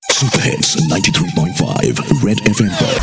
Super Hits 93.5 Red FM पर।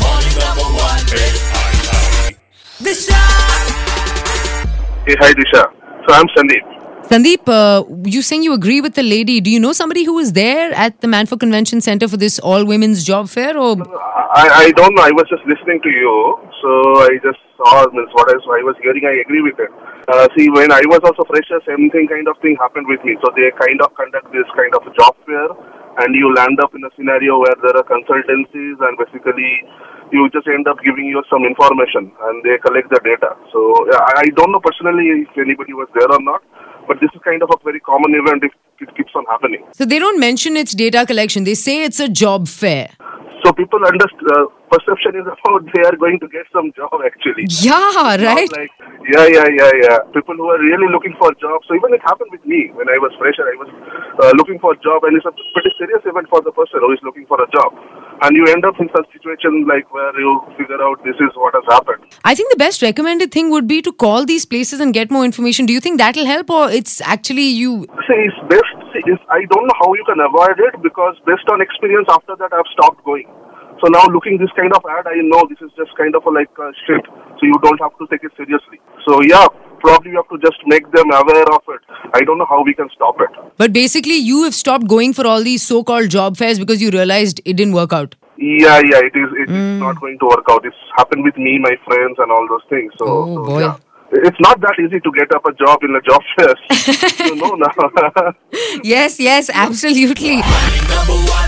Hey, hi Disha. So I'm Sandeep. Sandeep, you saying you agree with the lady. Do you know somebody who was there at the Manfor Convention Center for this all-women's job fair? Or I don't know. I was just listening to you, so I just saw what I was hearing. I agree with it. See, when I was also fresher, same thing kind of thing happened with me. So they kind of conduct this kind of job fair, and you land up in a scenario where there are consultancies, and basically you just end up giving you some information, and they collect the data. So I don't know personally if anybody was there or not, but this is kind of a very common event if it keeps on happening. so they don't mention it's data collection. They say it's a job fair. So people perception is about they are going to get some job actually. Yeah, right. Yeah. People who are really looking for jobs. So even it happened with me when I was fresher. I was looking for a job, and it's a pretty serious event for the person who is looking for a job. And you end up in such situation like where you figure out this is what has happened. I think the best recommended thing would be to call these places and get more information. Do you think that'll help, or it's actually you? See, it's best. I don't know how you can avoid it, because based on experience after that I've stopped going. So now looking this kind of ad, I know this is just kind of like a shit. So you don't have to take it seriously. So yeah, probably you have to just make them aware of it. I don't know how we can stop it. But basically, you have stopped going for all these so-called job fairs because you realized it didn't work out. Yeah, it is. It is not going to work out. It's happened with me, my friends, and all those things. So boy. Yeah. It's not that easy to get up a job in a job fair. You know now. Yes, absolutely. Morning number one,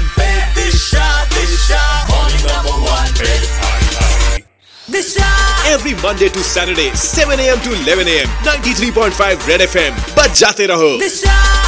every Monday to Saturday, 7 a.m. to 11 a.m. 93.5 Red FM. बज जाते रहो।